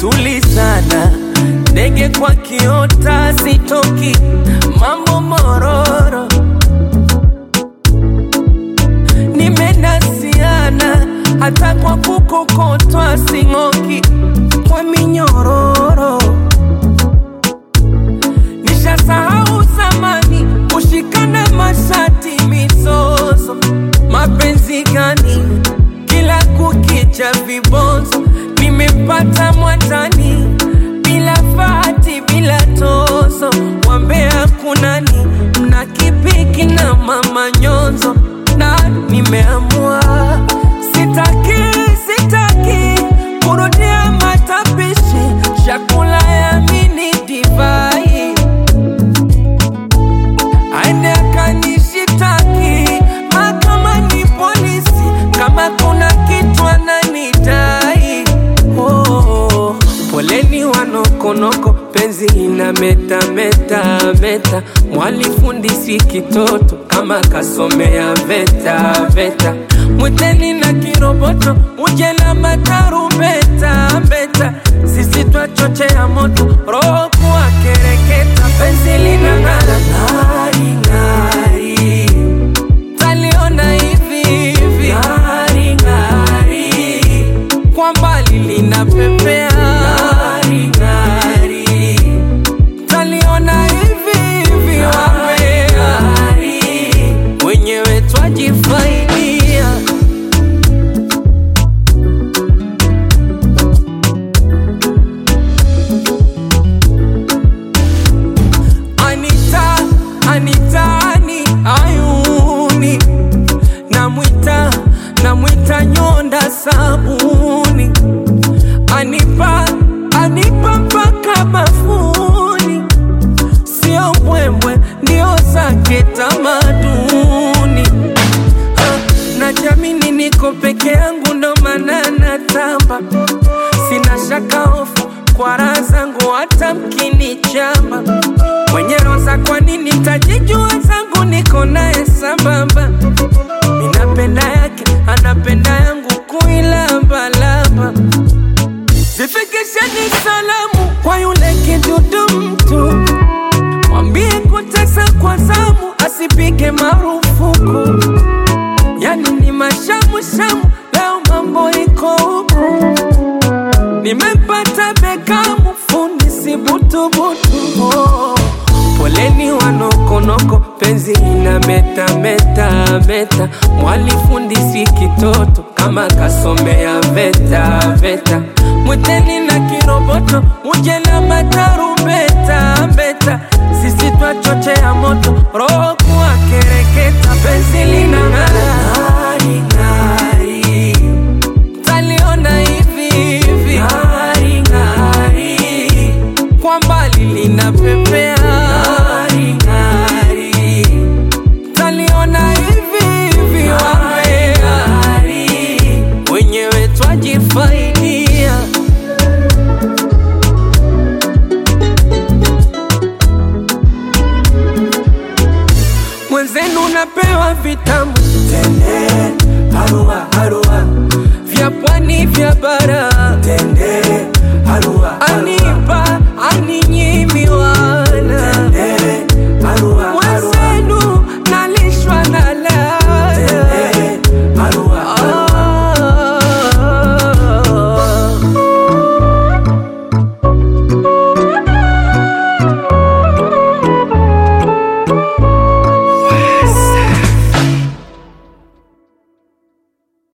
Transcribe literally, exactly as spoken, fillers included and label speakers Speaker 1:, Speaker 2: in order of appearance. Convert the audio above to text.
Speaker 1: tulizana, ndege kwa kiota sitoki, mambo mororo. Nimenasiana, hata kwa kukokotwa singoki, kwa minyororo. Nishasahau zamani, kushikana mashati mizozo. Mapenzi gani, kila kukicha vibonzo. Nimepata mwatani, bila fati, bila tozo. Wambea kunani, mna kipiki na mama nyonzo. Na nimeamua, sitaki, sitaki kurudia matapishi, chakula ya mini divai. Aende akanishitaki, mahakamani polisi, kama kuna kitu ananidai. Oh, poleni wanokonoko, penzi ina meta meta meta. Mwalifundisi kitoto, kama kasomea veta veta. Mwiteni na kiroboto, uje na matarumbeta beta. Sisi twachochea moto, roho kuwa kereketa. Penzi lina ngara ngari ngari, taliona hivi hivi ngari ngari. Kwa mbali lina pepea ngari ngari, taliona hivi hivi wapea ngari. Wenyewe twajifaidia. Anita, Anitani, ayuni. Namwita, namwita nyonda sabuni. Anipa, anipa mpaka bafuni. Sio mbwembwe, ndio zake tamaduni. Najamini niko peke yangu, ndo maana natamba. Sina shaka hofu, kwa raha zangu hata mkinichamba. Mwenye roza kwa nini tajijua zangu, niko naye sambamba. Minapenda yake, anapenda yangu, kuilamba lamba. Zifikisheni salamu kwa yule kidudu mtu. Mwambie kutesa kwa zamu, asipige marufuku. Yani ni mashamu shamu, leo mambo iko huku. Nimepata Bekamu, fundi si butu butu. Oh, poleni wanokonoko, penzi ina meta meta meta. Mwalifundisi kitoto, kama kasomea veta veta. Mwiteni na kiroboto, uje na matarumbeta beta. Sisi twachochea moto, roho kuwa kereketa. Penzi lina ngara ngari ngari, taliona hivi hivi ngari ngari. Kwa mbali lina pepea ngari ngari, taliona hivi hivi wapea ngari. Wenyewe twajifaidia. Mwenzenu napewa vitamu, tende, harua harua, vya pwani vya bara.